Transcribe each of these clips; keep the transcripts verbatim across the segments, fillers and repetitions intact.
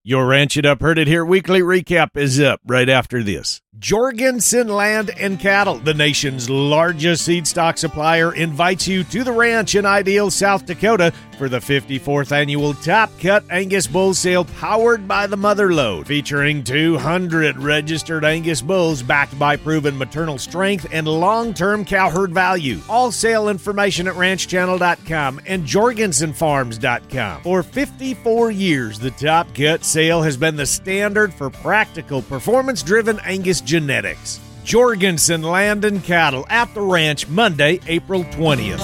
Your Ranch It Up, Heard It Here weekly recap is up right after this. Jorgensen Land and Cattle, the nation's largest seed stock supplier, invites you to the ranch in Ideal, South Dakota for the fifty-fourth annual Top Cut Angus Bull Sale powered by the Mother Lode, featuring two hundred registered Angus bulls backed by proven maternal strength and long-term cow herd value. All sale information at ranch channel dot com and jorgensen farms dot com. For fifty-four years, the Top Cut sale has been the standard for practical, performance-driven Angus genetics. Jorgensen Land and Cattle at the ranch, Monday, April twentieth.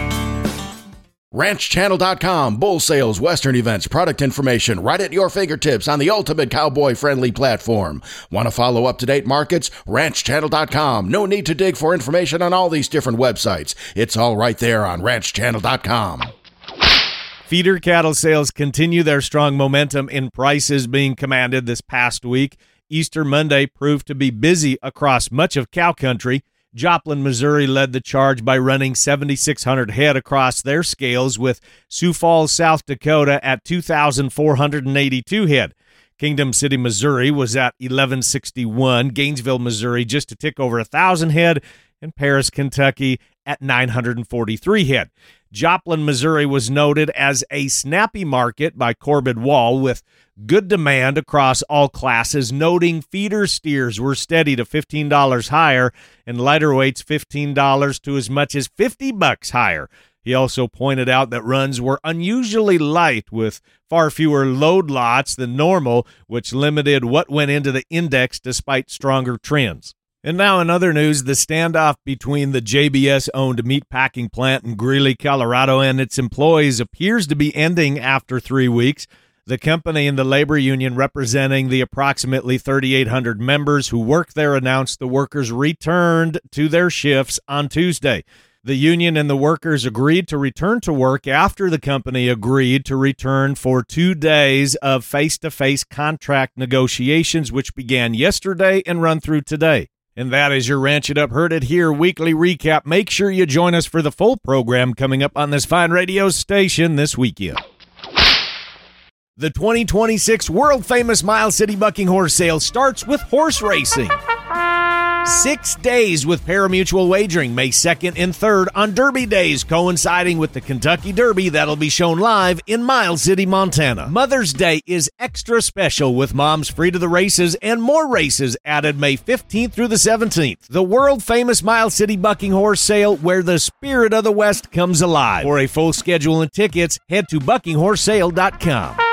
ranch channel dot com, bull sales, western events, product information, right at your fingertips on the ultimate cowboy-friendly platform. Want to follow up-to-date markets? ranch channel dot com. No need to dig for information on all these different websites. It's all right there on ranch channel dot com. Feeder cattle sales continue their strong momentum in prices being commanded this past week. Easter Monday proved to be busy across much of cow country. Joplin, Missouri led the charge by running seven thousand six hundred head across their scales, with Sioux Falls, South Dakota at two thousand four hundred eighty-two head. Kingdom City, Missouri was at eleven sixty-one, Gainesville, Missouri just a tick over one thousand head, and Paris, Kentucky at nine hundred forty-three head. Joplin, Missouri was noted as a snappy market by Corbett Wall, with good demand across all classes, noting feeder steers were steady to fifteen dollars higher and lighter weights fifteen dollars to as much as fifty bucks higher. He also pointed out that runs were unusually light, with far fewer load lots than normal, which limited what went into the index despite stronger trends. And now in other news, the standoff between the J B S-owned meat packing plant in Greeley, Colorado, and its employees appears to be ending after three weeks. The company and the labor union representing the approximately thirty-eight hundred members who work there announced the workers returned to their shifts on Tuesday. The union and the workers agreed to return to work after the company agreed to return for two days of face-to-face contract negotiations, which began yesterday and run through today. And that is your Ranch It Up, Heard It Here weekly recap. Make sure you join us for the full program coming up on this fine radio station this weekend. The twenty twenty-six world-famous Miles City Bucking Horse Sale starts with horse racing. Six days with pari-mutuel wagering, May second and third on Derby days, coinciding with the Kentucky Derby that'll be shown live in Miles City, Montana. Mother's Day is extra special with moms free to the races and more races added May fifteenth through the seventeenth. The world-famous Miles City Bucking Horse Sale, where the spirit of the West comes alive. For a full schedule and tickets, head to bucking horse sale dot com.